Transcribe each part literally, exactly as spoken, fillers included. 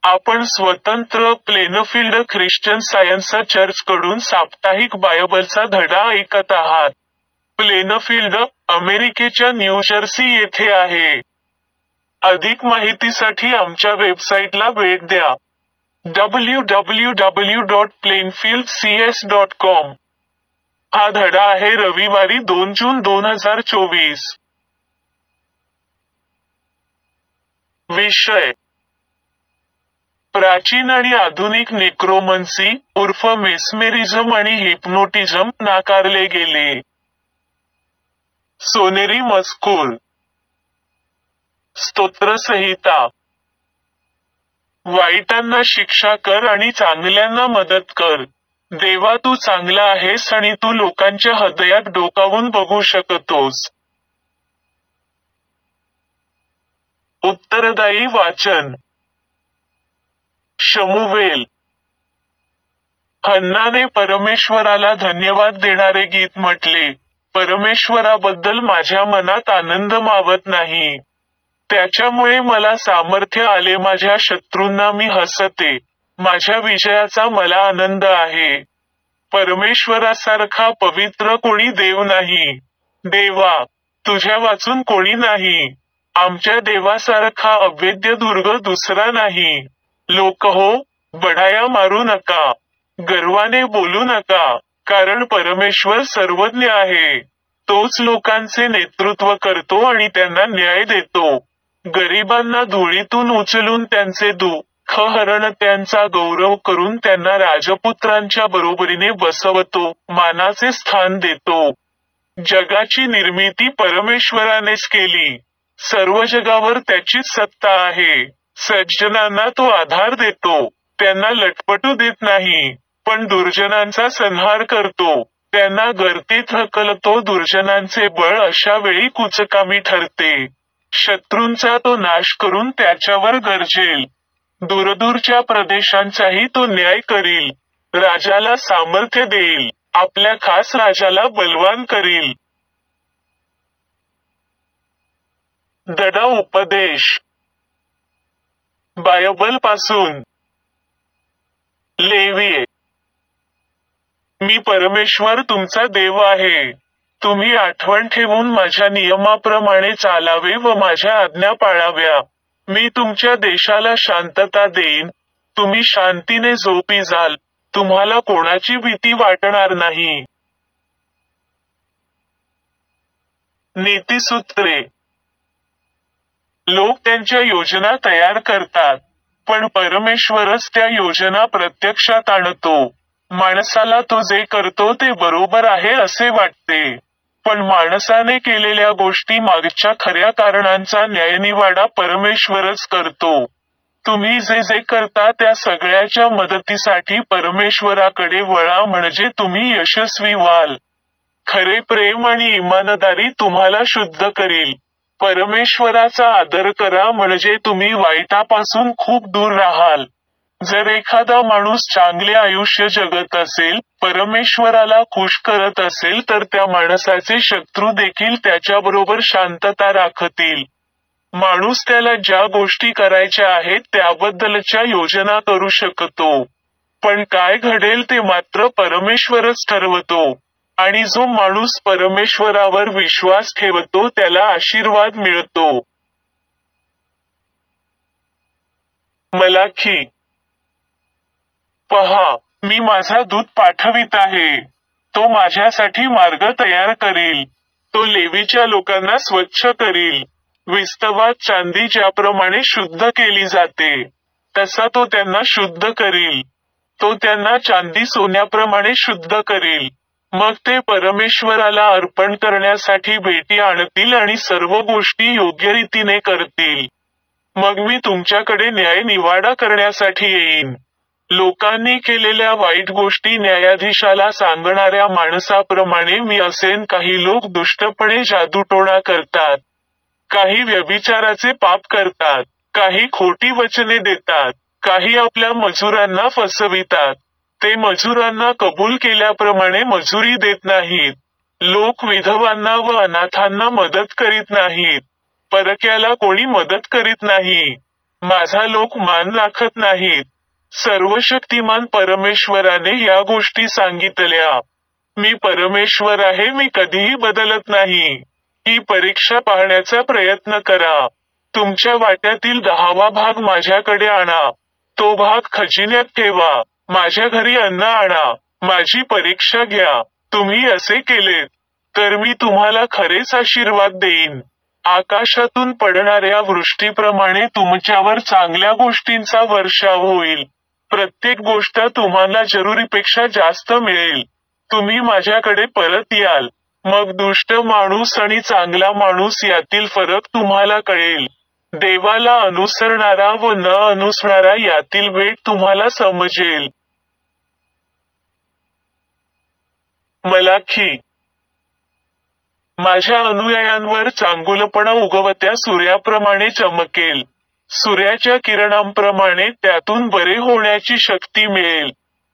आपण स्वतंत्र Plainfield Christian science church कडून साप्ताहिक बायबलचा धडा ऐकत आहात. प्लेनफील्ड, अमेरिकेच्या न्यू जर्सी येथे आहे. अधिक माहितीसाठी आमच्या वेबसाईटला भेट द्या. W W W dot Plainfield C S dot com. हा धडा आहे रविवारी दोन जून दोन हजार चोवीस. विषय: प्राचीन आणि आधुनिक नेक्रोमन्सी उर्फ मेस्मेरिझम आणि हिप्नोटिझम नाकारले गेले. सोनेरी मजकूर. स्तोत्रसंहिता. वाईटांना शिक्षा कर आणि चांगल्यांना मदत कर. देवा, तू चांगला आहेस आणि तू लोकांच्या हृदयात डोकावून बघू शकतोस. उत्तरदायी वाचन. शमूवेल. हन्नाने परमेश्वराला धन्यवाद देणारे गीत म्हटले, परमेश्वराबद्दल माझ्या मनात आनंद मावत नाही. त्याच्यामुळे मला सामर्थ्य आले, माझ्या शत्रूंना मी हसते. माझ्या विजयाचा मला आनंद आहे. परमेश्वरासारखा पवित्र कोणी देव नाही. देवा, तुझ्या वाचून कोणी नाही. आमच्या देवासारखा अभेद्य दुर्ग दुसरा नाही. लोकहो, बढाया मारू नका. गर्वाने बोलू नका, कारण परमेश्वर सर्वज्ञ आहे. तोच लोकांचे नेतृत्व करतो आणि त्यांना न्याय देतो. गरिबांना धुळीतून उचलून त्यांचे दुःख हरण त्यांचा गौरव करून त्यांना राजपुत्रांच्या बरोबरीने बसवतो, मानाचे स्थान देतो. जगाची निर्मिती परमेश्वरानेच केली. सर्व जगावर त्याचीच सत्ता आहे. सज्जनांना तो आधार देतो, त्यांना लटपटू देत नाही, पण दुर्जनांचा संहार करतो. त्यांना गर्दीत हकलतो. दुर्जनांचे बळ अशा वेळी कुचकामी ठरते. शत्रूंचा तो नाश करून त्याच्यावर गरजेल. दूरदूरच्या प्रदेशांचाही तो न्याय करील. राजाला सामर्थ्य देईल. आपल्या खास राजाला बलवान करील. धडा उपदेश. बायबल पासून. लेवीय. मी परमेश्वर तुमचा देव आहे. तुम्ही आठवण ठेवून माझ्या नियमाप्रमाणे चालावे व माझ्या आज्ञा पाळाव्या. मी तुमच्या देशाला शांतता देईन. तुम्ही शांतीने झोपी जाल. तुम्हाला कोणाची भीती वाटणार नाही. नीतिसूत्रे. लोक त्यांच्या योजना तयार करतात, पण परमेश्वरच त्या योजना प्रत्यक्षात आणतो. माणसाला तो जे करतो ते बरोबर आहे असे वाटते, पण माणसाने केलेल्या गोष्टी मागच्या खऱ्या कारणांचा न्यायनिवाडा परमेश्वरच करतो. तुम्ही जे जे करता त्या सगळ्याच्या मदतीसाठी परमेश्वराकडे वळा, म्हणजे तुम्ही यशस्वी व्हाल. खरे प्रेम आणि इमानदारी तुम्हाला शुद्ध करील. परमेश्वराचा आदर करा, म्हणजे तुम्ही वाईटापासून खूप दूर राहाल. जर एखादा माणूस चांगले आयुष्य जगत असेल, परमेश्वराला खुश करत असेल, तर त्या माणसाचे शत्रू देखील त्याच्याबरोबर शांतता राखतील. माणूस त्याला ज्या गोष्टी करायच्या आहेत त्याबद्दलच्या योजना करू शकतो, पण काय घडेल ते मात्र परमेश्वरच ठरवतो. आणि जो माणूस परमेश्वरावर विश्वास ठेवतो त्याला आशीर्वाद मिळतो. मलाखी. पहा, मी माझा दूत पाठवित आहे. तो माझ्यासाठी मार्ग तयार करील. तो लेवीच्या लोकांना स्वच्छ करील. विस्तवात चांदी ज्याप्रमाणे शुद्ध केली जाते, तसा तो त्यांना शुद्ध करील. तो त्यांना चांदी सोन्याप्रमाणे शुद्ध करील. मग ते परमेश्वराला अर्पण करण्यासाठी भेटी आणतील आणि सर्व गोष्टी योग्य रीतीने करतील. मग मी तुमच्याकडे न्याय निवाडा करण्यासाठी येईन. लोकांनी केलेल्या वाईट गोष्टी न्यायाधीशाला सांगणाऱ्या माणसाप्रमाणे मी असेन. काही लोक दुष्टपणे जादूटोणा करतात, काही व्यभिचाराचे पाप करतात, काही खोटी वचने देतात, काही आपल्या मजुरांना फसवितात. ते मजुरांना कबूल केल्याप्रमाणे मजुरी देत नाहीत. लोक विधवांना व अनाथांना मदत करीत नाहीत. परक्याला कोणी मदत करीत नाही. माझा लोक मान राखत नाहीत. सर्वशक्तिमान परमेश्वराने या गोष्टी सांगितल्या. मी परमेश्वर आहे, मी कधीही बदलत नाही. ही परीक्षा पाहण्याचा प्रयत्न करा. तुमच्या वाट्यातील दहावा भाग माझ्याकडे आणा. तो भाग खजिन्यात ठेवा. माझ्या घरी अन्न आणा. माझी परीक्षा घ्या. तुम्ही असे केलेत तर मी तुम्हाला खरेच आशीर्वाद देईन. आकाशातून पडणाऱ्या वृष्टीप्रमाणे तुमच्यावर चांगल्या गोष्टींचा वर्षाव होईल. प्रत्येक गोष्ट तुम्हाला जरुरीपेक्षा जास्त मिळेल. तुम्ही माझ्याकडे परत याल. मग दुष्ट माणूस आणि चांगला माणूस यातील फरक तुम्हाला कळेल. देवाला अनुसरणारा व न अनुसरणारा यातील भेद तुम्हाला समजेल. मलाखी. माझ्या अनुयायांवर चांगुलपणा उगवत्या सूर्याप्रमाणे चमकेल. सूर्याच्या किरणांप्रमाणे त्यातून बरे होण्याची शक्ती मिळेल.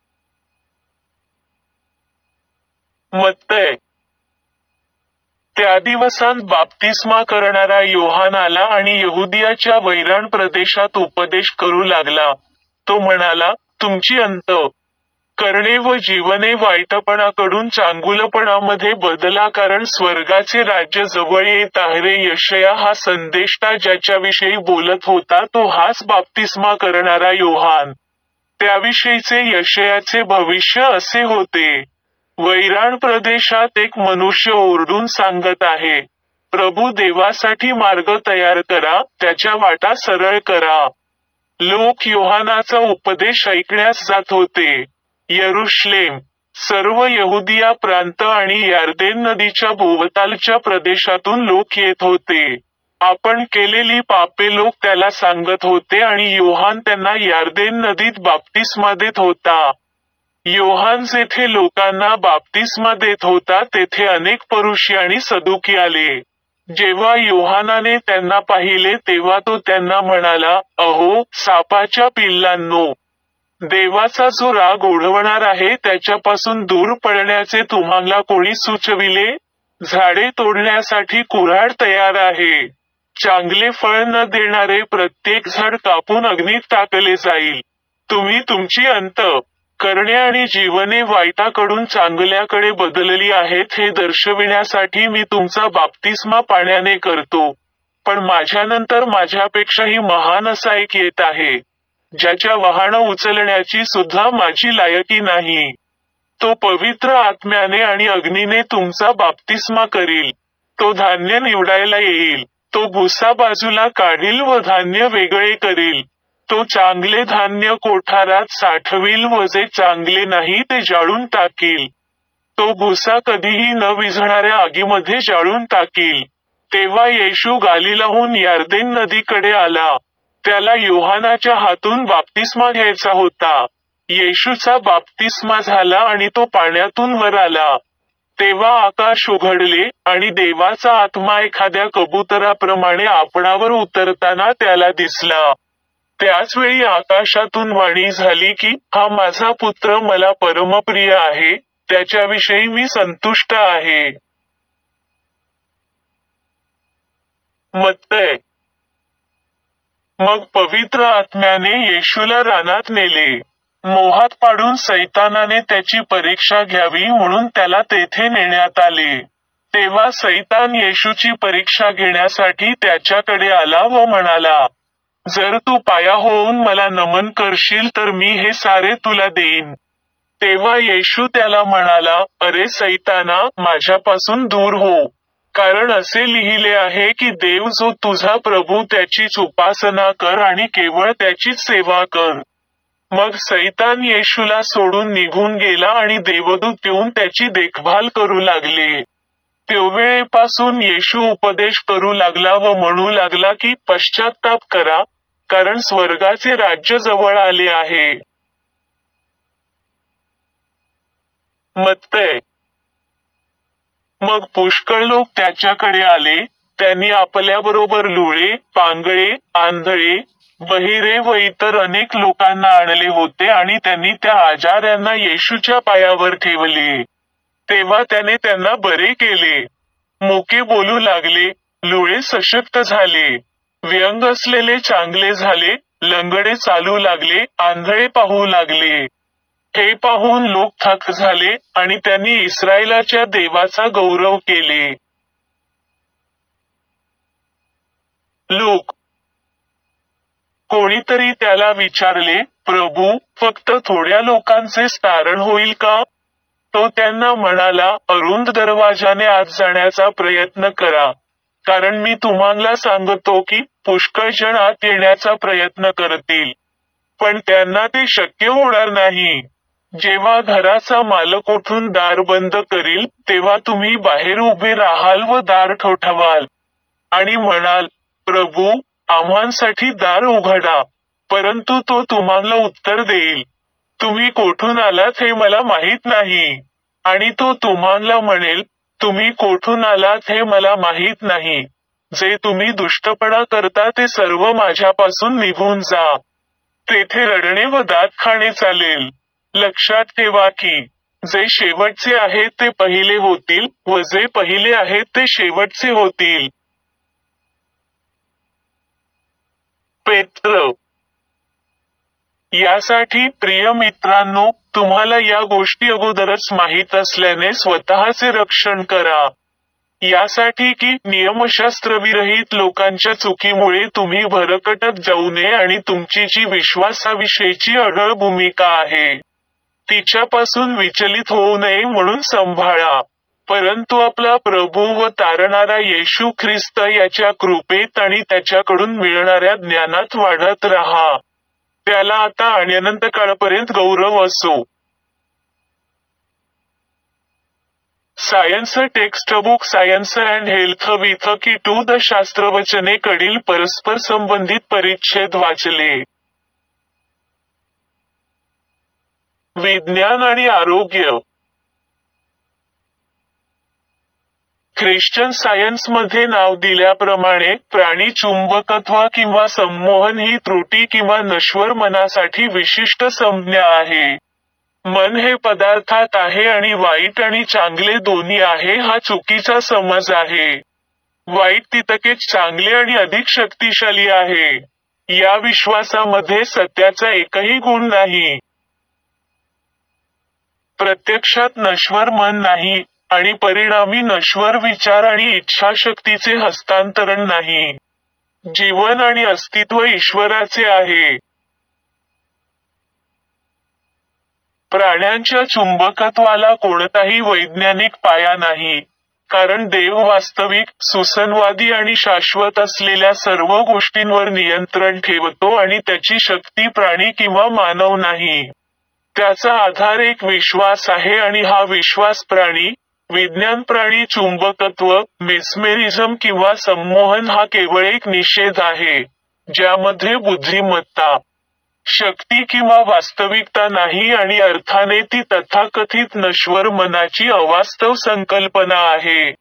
मत्तय. त्या दिवसांत बाप्तिस्मा करणारा योहान आला आणि यहुदियाच्या वैराण प्रदेशात उपदेश करू लागला. तो म्हणाला, तुमची अंत करणे व जीवने वाईटपणाकडून चांगुलपणामध्ये बदला, कारण स्वर्गाचे राज्य जवळ येत आहे. यशया हा संदेष्टा ज्याच्याविषयी बोलत होता तो हाच बाप्तिस्मा करणारा योहान. त्याविषयीचे यशयाचे भविष्य असे होते. वैराण प्रदेशात एक मनुष्य ओरडून सांगत आहे, प्रभू देवासाठी मार्ग तयार करा, त्याच्या वाटा सरळ करा. लोक योहानाचा उपदेश ऐकण्यास जात होते. यरुशलेम, सर्व यहुदिया प्रांत आणि यार्देन नदीच्या भोवतालच्या प्रदेशातून लोक येत होते. आपण केलेली पापे लोक त्याला सांगत होते आणि योहान त्यांना यार्देन नदीत बाप्तिस्मा देत होता. योहान जेथे लोकांना बाप्तिस्मा देत होता तेथे अनेक परुषी आणि सदुकी आले. जेव्हा योहानाने त्यांना पाहिले तेव्हा तो त्यांना म्हणाला, अहो सापाच्या पिल्लांनो, देवाचा जो राग ओढवणार आहे त्याच्यापासून दूर पळण्याचे तुम्हाला कोणी सुचविले? झाडे तोडण्यासाठी कुऱ्हाड तयार आहे. चांगले फळ न देणारे प्रत्येक झाड कापून अग्नीत टाकले जाईल. तुम्ही तुमची अंत करणे आणि जीवने वाईटाकडून चांगल्याकडे बदलली आहेत हे दर्शविण्यासाठी मी तुमचा बाप्तिस्मा पाण्याने करतो. पण माझ्यानंतर माझ्यापेक्षाही महान असा एक येत आहे, ज्याच्या वहाणं उचलण्याची सुद्धा माझी लायकी नाही. तो पवित्र आत्म्याने आणि अग्नीने तुमचा बाप्तिस्मा करील. तो धान्य निवडायला येईल. तो भुसा बाजूला काढील व धान्य वेगळे करील. तो चांगले धान्य कोठारात साठविल व जे चांगले नाही ते जाळून टाकील. तो भुसा कधीही न विझणाऱ्या आगीमध्ये जाळून टाकील. तेव्हा येशू गालिलाहून यार्देन नदीकडे आला. त्याला योहानाच्या हातून बाप्तिस्मा घ्यायचा होता. येशूचा बाप्तिस्मा झाला आणि तो पाण्यातून वर आला. तेव्हा आकाश उघडले आणि देवाचा आत्मा एखाद्या कबुतराप्रमाणे आपणावर उतरताना त्याला दिसला. त्याच वेळी आकाशातून वाणी झाली की, हा माझा पुत्र मला परमप्रिय आहे, त्याच्याविषयी मी संतुष्ट आहे. मत्तय. मग पवित्र आत्म्याने येशूला रानात नेले. मोहात पाडून सैतानाने त्याची परीक्षा घ्यावी म्हणून त्याला तेथे नेण्यात आले. तेव्हा सैतान येशूची परीक्षा घेण्यासाठी त्याच्याकडे आला व म्हणाला, जर तू पाया होऊन मला नमन करशील तर मी हे सारे तुला देईन. तेव्हा येशू त्याला म्हणाला, अरे सैताना, माझ्यापासून दूर हो, कारण असे लिहिले आहे की देव जो तुझा प्रभू त्याचीच उपासना कर आणि केवळ त्याचीच सेवा कर. मग सैतान येशूला सोडून निघून गेला आणि देवदूत येऊन त्याची देखभाल करू लागले. त्यावेळेपासून येशू उपदेश करू लागला व म्हणू लागला की पश्चात्ताप करा, कारण स्वर्गाचे राज्य जवळ आले आहे. मत्तय. मग पुष्कळ लोक त्याच्याकडे आले. त्यांनी आपल्याबरोबर लुळे, पांगळे, आंधळे, बहिरे व इतर अनेक लोकांना आणले होते आणि त्यांनी त्या आजाऱ्यांना येशूच्या पायावर ठेवले. तेव्हा त्याने त्यांना बरे केले. मुके बोलू लागले, लुळे सशक्त झाले, व्यंग असलेले चांगले झाले, लंगडे चालू लागले, आंधळे पाहू लागले. हे पाहून लोक थक्क झाले आणि त्यांनी इस्रायलाच्या देवाचा गौरव केले. लोक कोणीतरी त्याला विचारले, प्रभू, फक्त थोड्या लोकांचेच तारण होईल का? तो त्यांना म्हणाला, अरुंद दरवाजाने आत जाण्याचा प्रयत्न करा, कारण मी तुम्हाला सांगतो की पुष्कळ जण आत येण्याचा प्रयत्न करतील, पण त्यांना ते शक्य होणार नाही. जेव्हा घराचा मालक उठून दार बंद करील, तेव्हा तुम्ही बाहेर उभे राहाल व दार ठोठावाल आणि म्हणाल, प्रभू, आम्हांसाठी दार उघडा. परंतु तो तुम्हाला उत्तर देईल, तुम्ही कोठून आलात हे मला माहीत नाही. आणि तो तुम्हाला म्हणेल, तुम्ही कोठून आलात हे मला माहीत नाही. जे तुम्ही दुष्टपणा करता ते सर्व माझ्यापासून निघून जा. तेथे रडणे व दात खाणे चालेल. लक्षात ठेवा की जे शेवटचे आहेत ते पहिले होतील व जे पहिले आहेत ते शेवटचे होतील. पेत्र यासाठी प्रिय मित्रांनो, तुम्हाला या गोष्टी अगोदरच माहीत असल्याने स्वतःचे रक्षण करा. यासाठी की नियमशास्त्रविरहित लोकांच्या चुकीमुळे तुम्ही भरकटत जाऊ नये आणि तुमची जी विश्वासाविषयीची अढळ भूमिका आहे, तिच्यापासून विचलित होऊ नये म्हणून संभाळा. परंतु आपला प्रभू व तारणारा येशू ख्रिस्त याच्या कृपेत आणि त्याच्याकडून मिळणाऱ्या ज्ञानात वाढत राहा. त्याला आता आणि अनंत काळपर्यंत गौरव असो. Science textbook science and health with key to the शास्त्रवचने कडील परस्पर संबंधित परिच्छेद वाचले. विज्ञान आणि आरोग्य. ख्रिश्चन सायन्समध्ये नाव दिल्याप्रमाणे प्राणी चुंबकत्व किंवा संमोहन ही त्रुटी किंवा नश्वर मनासाठी विशिष्ट संज्ञा आहे. मन हे पदार्थात आहे आणि वाईट आणि चांगले दोन्ही आहे हा चुकीचा समज आहे. वाईट तितकेच चांगले आणि अधिक शक्तिशाली आहे. या विश्वासामध्ये सत्याचा एकही गुण नाही. प्रत्यक्षात नश्वर मन नाही आणि परिणामी नश्वर विचार आणि इच्छाशक्तीचे हस्तांतरण नाही. जीवन आणि अस्तित्व ईश्वराचे आहे. प्राण्यांच्या चुंबकत्वाला कोणताही वैज्ञानिक पाया नाही, कारण देव वास्तविक, सुसंवादी आणि शाश्वत असलेल्या सर्व गोष्टींवर नियंत्रण ठेवतो आणि त्याची शक्ती प्राणी किंवा मानव नाही. त्याचा आधार एक विश्वास आहे आणि हा विश्वास प्राणी, विज्ञान प्राणी चुंबकत्व, मेस्मेरिझम किंवा संमोहन हा केवळ एक निषेध आहे, ज्यामध्ये बुद्धिमत्ता, शक्ती किंवा वास्तविकता नाही आणि अर्थाने ती तथाकथित नश्वर मनाची अवास्तव संकल्पना आहे.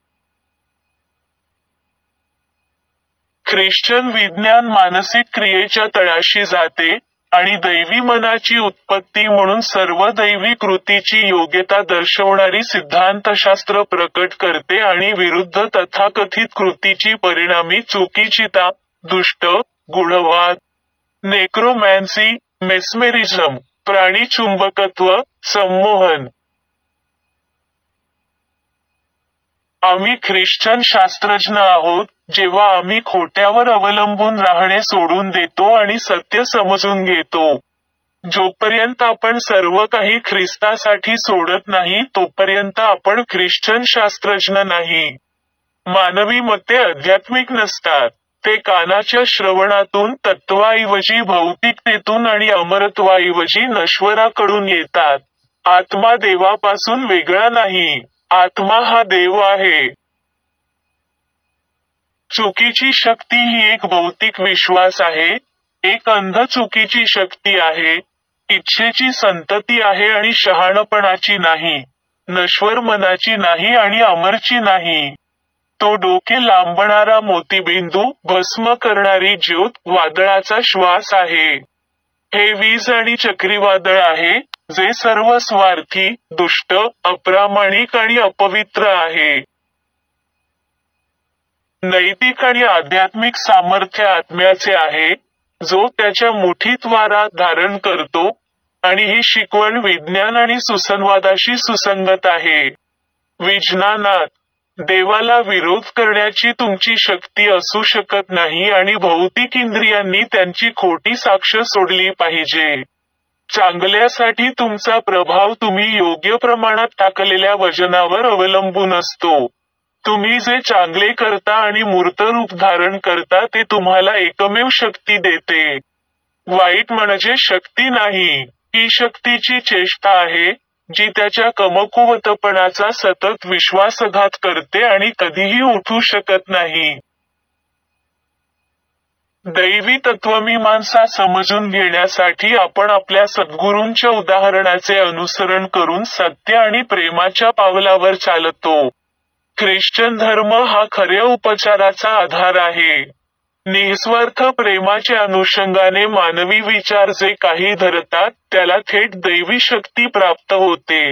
ख्रिश्चन विज्ञान मानसिक क्रियेच्या तळाशी जाते आणि दैवी मनाची उत्पत्ती म्हणून सर्व दैवी कृतीची योग्यता दर्शवणारी सिद्धांतशास्त्र प्रकट करते आणि विरुद्ध तथाकथित कृतीची परिणामी चुकीचिता, दुष्ट, गूढवाद, नेक्रोमॅन्सी, मेस्मेरिझम, प्राणी चुंबकत्व, संमोहन. आम्ही ख्रिश्चन शास्त्रज्ञ आहोत, जेव्हा आम्ही खोट्यावर अवलंबून राहणे सोडून देतो आणि सत्य समजून घेतो. जोपर्यंत आपण सर्व काही ख्रिस्तासाठी सोडत नाही तोपर्यंत आपण ख्रिश्चन शास्त्रज्ञ नाही. मानवी मते आध्यात्मिक नसतात. ते कानाच्या श्रवणातून, तत्वाऐवजी भौतिकतेतून आणि अमरत्वाऐवजी नश्वराकडून येतात. आत्मा देवापासून वेगळा नाही. आत्मा हा देव आहे. चुकीची शक्ती ही एक भौतिक विश्वास आहे, एक अंध चुकीची शक्ती आहे, इच्छेची संतती आहे आणि शहाणपणाची नाही, नश्वर मनाची नाही आणि अमरची नाही. तो डोके लांबणारा मोतीबिंदू, भस्म करणारी ज्योत, वादळाचा श्वास आहे. हे वीज आणि चक्रीवादळ आहे, जे सर्व स्वार्थी, दुष्ट, अप्रामाणिक आणि अपवित्र आहे. नैतिक आणि आध्यात्मिक सामर्थ्य आत्म्याचे आहे, जो त्याच्या मुठीत वारा धारण करतो, आणि ही शिकवण विज्ञान आणि सुसंवादाशी सुसंगत आहे. विज्ञानात देवाला विरोध करण्याची तुमची शक्ती असू शकत नाही आणि भौतिक इंद्रियांनी त्यांची खोटी साक्ष सोडली पाहिजे. चांगल्यासाठी तुमचा प्रभाव तुम्ही योग्य प्रमाणात टाकलेल्या वजनावर अवलंबून असतो. तुम्ही जे चांगले करता आणि मूर्त रूप धारण करता ते तुम्हाला एकमेव शक्ती देते. वाईट म्हणजे शक्ती नाही, ही शक्तीची चेष्टा आहे, जी त्याच्या कमकुवतपणाचा सतत विश्वासघात करते आणि कधीही उठू शकत नाही. दैवी तत्वमीमांसा समजून घेण्यासाठी आपण आपल्या सद्गुरूंच्या उदाहरणाचे अनुसरण करून सत्य आणि प्रेमाच्या पावलावर चालतो. ख्रिश्चन धर्म हा खऱ्या उपचाराचा आधार आहे. निस्वार्थ प्रेमाच्या अनुषंगाने मानवी विचार जे काही धरतात त्याला थेट दैवी शक्ती प्राप्त होते.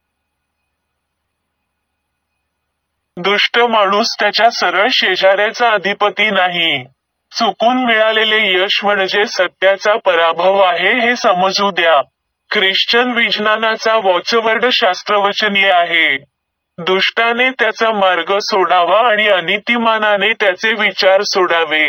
दुष्ट माणूस त्याच्या सरळ शेजाऱ्याचा अधिपती नाही. चुकून मिळालेले यश म्हणजे सत्याचा पराभव आहे हे समजू द्या. ख्रिश्चन विज्ञानाचा वॉचवर्ड शास्त्रवचनीय आहे. दुष्टाने त्याचा मार्ग सोडावा आणि अनितिमानाने त्याचे विचार सोडावे.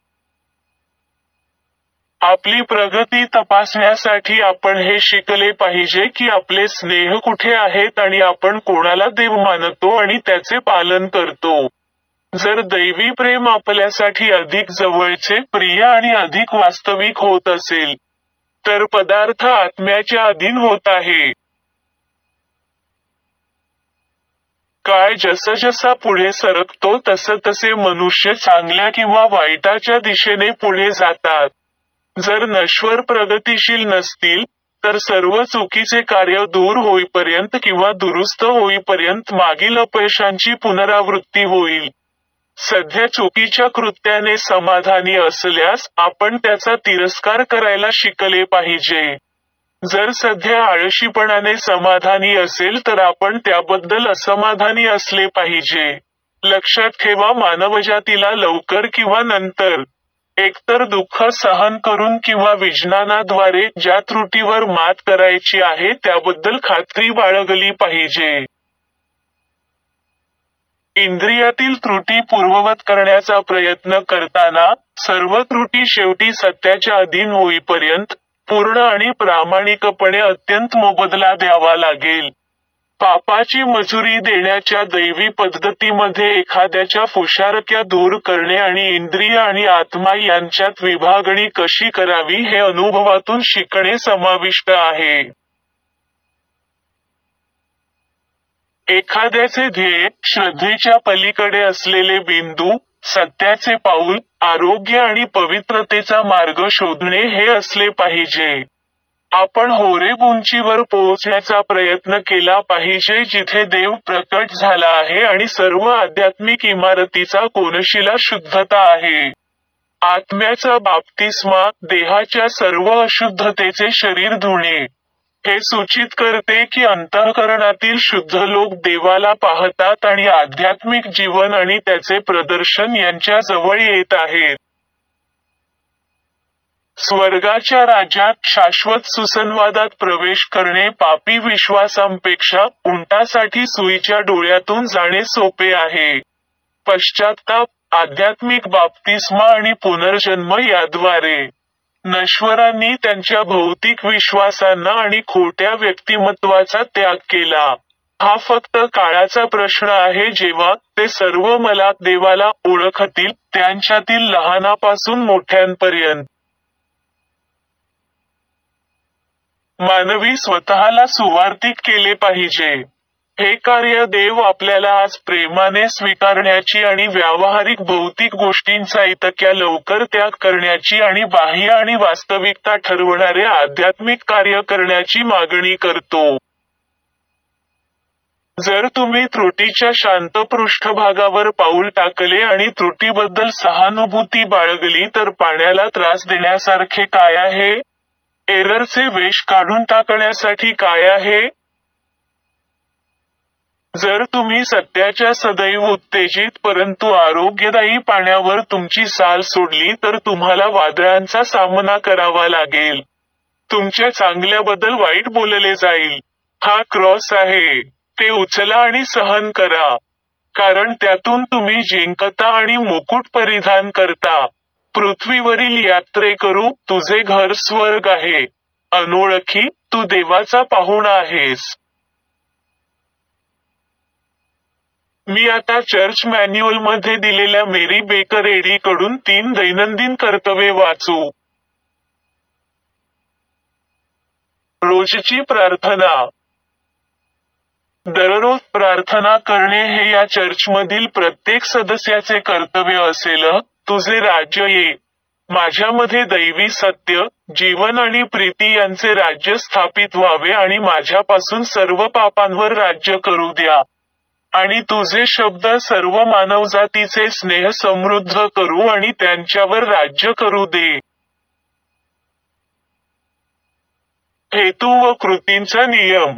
आपली प्रगती तपासण्यासाठी आपण हे शिकले पाहिजे की आपले स्नेह कुठे आहेत आणि आपण कोणाला देव मानतो आणि त्याचे पालन करतो. जर दैवी प्रेम आपल्यासाठी अधिक जवळचे, प्रिय आणि अधिक वास्तविक होत असेल, तर पदार्थ आत्म्याच्या अधीन होत आहे. काळ जसजसा पुढे सरकतो तसतसे मनुष्य चांगल्या किंवा वाईटाच्या दिशेने पुढे जातात. जर नश्वर प्रगतिशील नसतील, तर सर्व चुकीचे कार्य दूर होईपर्यंत किंवा दुरुस्त होईपर्यंत मागील अपयशांची पुनरावृत्ती होईल. सध्या चुकीच्या कृत्याने समाधानी असल्यास आपण त्याचा तिरस्कार करायला शिकले पाहिजे. जर सध्या आळशीपणाने समाधानी असेल तर आपण त्याबद्दल असमाधानी असले पाहिजे. लक्षात ठेवा, मानवजातीला लवकर किंवा नंतर एकतर दुःख सहन करून किंवा विज्ञानाद्वारे ज्या त्रुटीवर मात करायची आहे त्याबद्दल खात्री बाळगली पाहिजे. इंद्रियातील त्रुटी पूर्ववत करण्याचा प्रयत्न करताना, सर्व त्रुटी शेवटी सत्याच्या अधीन होईपर्यंत, पूर्ण आणि प्रामाणिकपणे अत्यंत मोबदला द्यावा लागेल. पापाची मजुरी देण्याच्या दैवी पद्धतीमध्ये एखाद्याच्या फुशारक्या दूर करणे आणि इंद्रिय आणि आत्मा यांच्यात विभागणी कशी करावी हे अनुभवातून शिकणे समाविष्ट आहे. एखाद्याचे ध्येय, श्रद्धेच्या पलीकडे असलेले बिंदू, सत्याचे पाऊल, आरोग्य आणि पवित्रतेचा मार्ग शोधणे हे असले पाहिजे. आपण होरेब उंचीवर पोहोचण्याचा प्रयत्न केला पाहिजे जिथे देव प्रकट झाला आहे आणि सर्व आध्यात्मिक इमारतीचा कोनशिला शुद्धता आहे. आत्म्याचा बाप्तिस्मा, देहाच्या सर्व अशुद्धतेचे शरीर धुणे. हे सूचित करते की अंतःकरणातील शुद्ध लोक देवाला पाहतात आणि आध्यात्मिक जीवन आणि त्याचे प्रदर्शन यांच्या जवळ येत आहेत. स्वर्गाच्या राज्यात शाश्वत सुसंवादात प्रवेश करणे पापी विश्वासांपेक्षा उंटासाठी सुईच्या डोळ्यातून जाणे सोपे आहे. पश्चात्ताप, आध्यात्मिक बाप्तिस्मा आणि पुनर्जन्म याद्वारे नश्वरांनी त्यांच्या भौतिक विश्वासांना आणि खोट्या व्यक्तिमत्वाचा त्याग केला. हा फक्त काळाचा प्रश्न आहे जेव्हा ते सर्व मला देवाला ओळखतील, त्यांच्यातील लहानापासून मोठ्यांपर्यंत. मानवी स्वतःला सुवार्तिक केले पाहिजे. हे कार्य देव आपल्याला आज प्रेमाने स्वीकारण्याची आणि व्यावहारिक भौतिक गोष्टींचा इतक्या लवकर त्याग करण्याची आणि बाह्य आणि वास्तविकता ठरवणारे आध्यात्मिक कार्य करण्याची मागणी करतो. जर तुम्ही त्रुटीच्या शांत पृष्ठभागावर पाऊल टाकले आणि त्रुटीबद्दल सहानुभूती बाळगली तर पाण्याला त्रास देण्यासारखे काय आहे? एररचे वेष काढून टाकण्यासाठी काय आहे? जर तुम्ही सत्याच्या सदैव उत्तेजित परंतु आरोग्यदायी पाण्यावर तुमची साल सोडली तर तुम्हाला वादळांचा सामना करावा लागेल. तुमच्या चांगल्याबद्दल वाईट बोलले जाईल. हा क्रॉस आहे. ते उचला आणि सहन करा. कारण त्यातून तुम्ही जिंकता आणि मुकुट परिधान करता. पृथ्वीवरील यात्रेकरू, तुझे घर स्वर्ग आहे. अनोळखी, तू देवाचा पाहुणा आहेस. मी आता चर्च मॅन्युअलमध्ये दिलेल्या मेरी बेकर एडी कडून तीन दैनंदिन कर्तव्ये वाचू. रोजची प्रार्थना. दररोज प्रार्थना करणे हे या चर्चमधील प्रत्येक सदस्याचे कर्तव्य असेल. तुझे राज्य ये. माझ्यामध्ये दैवी सत्य, जीवन आणि प्रीती यांचे राज्य स्थापित व्हावे आणि माझ्यापासून सर्व पापांवर राज्य करू द्या. आणि तुझे शब्द सर्व मानवजातीचे स्नेह समृद्ध करू आणि त्यांच्यावर राज्य करू दे. हेतू व कृतींचा नियम.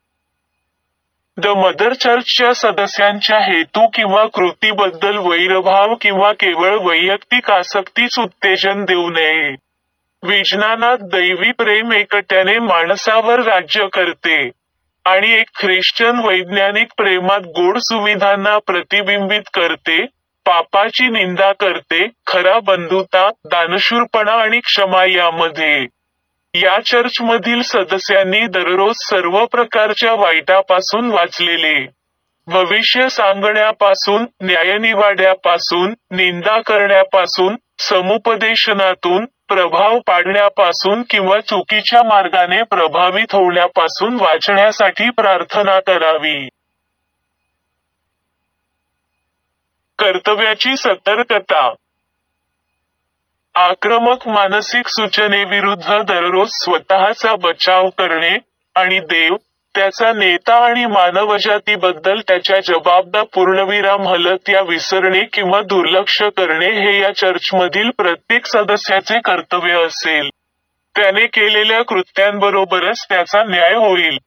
द मदर चर्चच्या सदस्यांच्या हेतू किंवा कृतीबद्दल वैरभाव किंवा केवळ वैयक्तिक आसक्तीच उत्तेजन देऊ नये. विज्ञानात दैवी प्रेम एकट्याने माणसावर राज्य करते. आणि एक ख्रिश्चन वैज्ञानिक प्रेमात गोड सुविधांना प्रतिबिंबित करते, पापाची निंदा करते, खरा बंधुता, दानशूरपणा आणि क्षमा यामध्ये. या चर्चमधील सदस्यांनी दररोज सर्व प्रकारच्या वाईटापासून वाचलेले. भविष्य सांगण्यापासून, न्यायनिवाड्यापासून, निंदा करण्यापासून, समुपदेशनातून, प्रभाव पाडण्यापासून किंवा चुकीच्या मार्गाने प्रभावित होण्यापासून वाचण्यासाठी प्रार्थना करावी. कर्तव्याची सतर्कता. आक्रमक मानसिक सूचनेविरुद्ध दररोज स्वतःचा बचाव करणे, आणि देव, त्याचा नेता आणि मानवजातीबद्दल त्याच्या जबाबदार पूर्णविराम हलत या विसरणे किंवा दुर्लक्ष करणे हे या चर्चमधील प्रत्येक सदस्याचे कर्तव्य असेल. त्याने केलेल्या कृत्यांबरोबरच त्याचा न्याय होईल.